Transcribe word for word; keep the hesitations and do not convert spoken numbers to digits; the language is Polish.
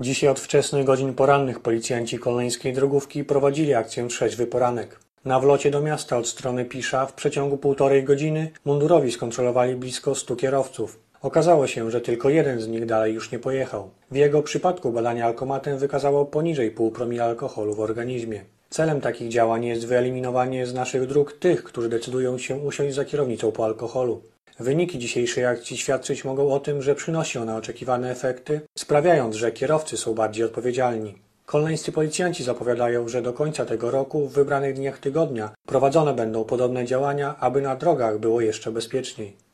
Dzisiaj od wczesnych godzin porannych policjanci kolneńskiej drogówki prowadzili akcję Trzeźwy Poranek. Na wlocie do miasta od strony Pisza w przeciągu półtorej godziny mundurowi skontrolowali blisko stu kierowców. Okazało się, że tylko jeden z nich dalej już nie pojechał. W jego przypadku badanie alkomatem wykazało poniżej pół promila alkoholu w organizmie. Celem takich działań jest wyeliminowanie z naszych dróg tych, którzy decydują się usiąść za kierownicą po alkoholu. Wyniki dzisiejszej akcji świadczyć mogą o tym, że przynosi ona oczekiwane efekty, sprawiając, że kierowcy są bardziej odpowiedzialni. Kolneńscy policjanci zapowiadają, że do końca tego roku w wybranych dniach tygodnia prowadzone będą podobne działania, aby na drogach było jeszcze bezpieczniej.